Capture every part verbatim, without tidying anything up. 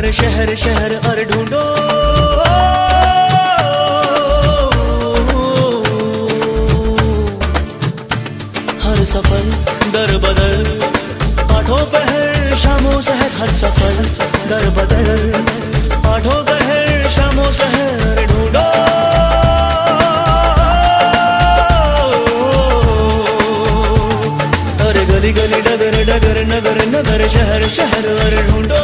डगर शहर शहर और ढूंढो। हर सफर दर बदर, आठों पहर शामों सहर, हर सफर दर बदर, आठों पहर शामों सहर ढूंढो। अरे गली गली डगर डगर नगर नगर शहर शहर और ढूंढो।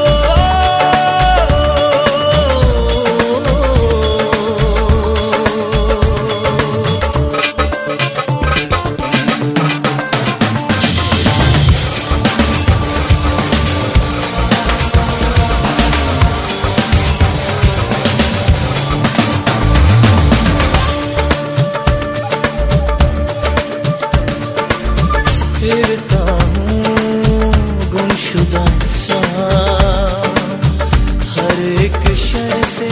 फिरता हूँ गुमशुदा सा हर एक शय से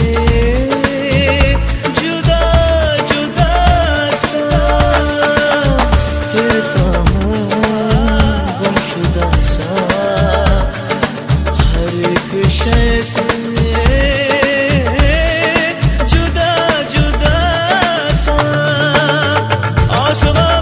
जुदा जुदा सा। फिरता हूँ गुमशुदा सा हर एक शय से जुदा जुदा सा। आसमां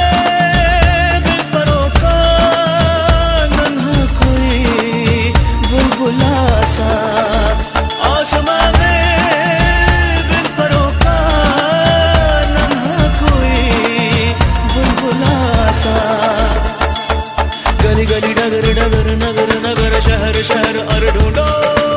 गली गली डगर डगर नगर नगर शहर शहर और ढूंढो।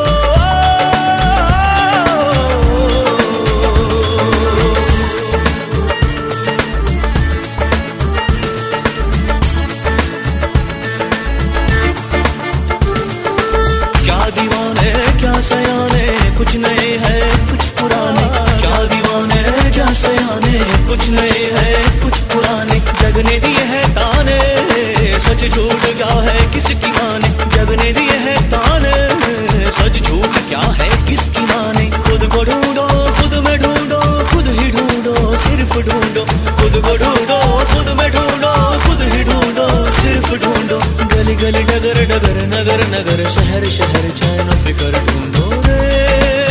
क्या दीवाने क्या सयाने कुछ नए है कुछ पुराने। क्या दीवाने क्या सयाने कुछ नए है कुछ पुराने। जगने दिए है ताने सच झूठ क्या है किसकी माने। जगने दिए है ताने सच झूठ क्या है किसकी माने। खुद को ढूंढो खुद में ढूंढो खुद ही ढूंढो सिर्फ ढूंढो। खुद को ढूंढो खुद में ढूंढो खुद ही ढूंढो सिर्फ ढूंढो। गली गली डगर डगर नगर नगर शहर शहर चैन फिकर ढूंढो रे।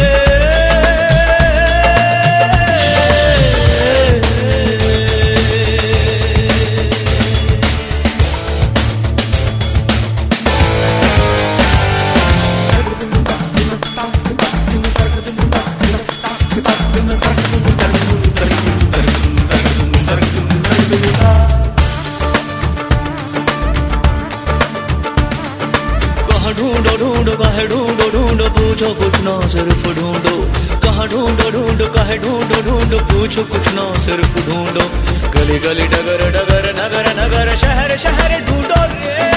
ढूंढो ढूंढो कहे ढूंढो ढूंढो पूछो कुछ ना सिर्फ ढूंढो। कहाँ ढूंढो ढूंढो कहे ढूंढो ढूंढो पूछो कुछ ना सिर्फ ढूंढो। गली गली डगर डगर नगर नगर शहर शहर ढूंढो रे।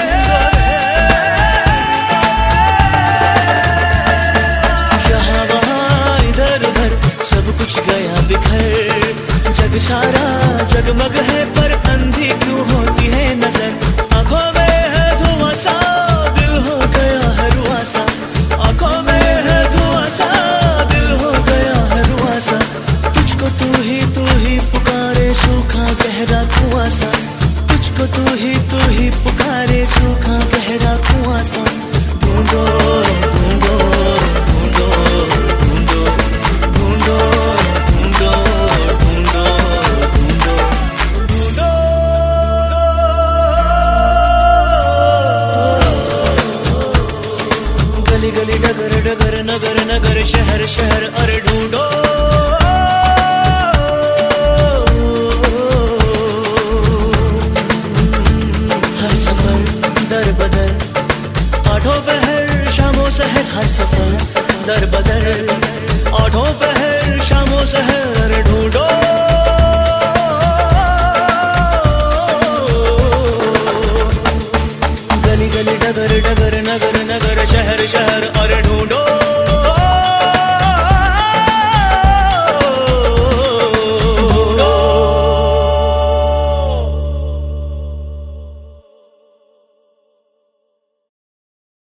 यहाँ वहाँ इधर उधर सब कुछ गया बिखर। जग सारा जगमग है पर अंधी क्यों होती है नजर। आंखों में है धुआं सा दिल हो गया है रुआ सा। आंखों में है धुआं सा दिल हो गया है रुआ सा। तुझको तू ही तू ही पुकारे सूखा गहरा कुआं सा। तुझको तू ही तू ही पुकारे सूखा गहरा कुआं सा। ढूंढो ढूंढो ढूंढो ढूंढो ढूंढो ढूंढो ढूंढो ढूंढो ढूंढो। गली गली डगर डगर नगर नगर शहर शहर और ढूंढो। हर सफर दर बदर, आठों पहर शामों सहर। हर सफर दर बदर, आठों पहर शामों सहर ढूंढो। गली गली डगर डगर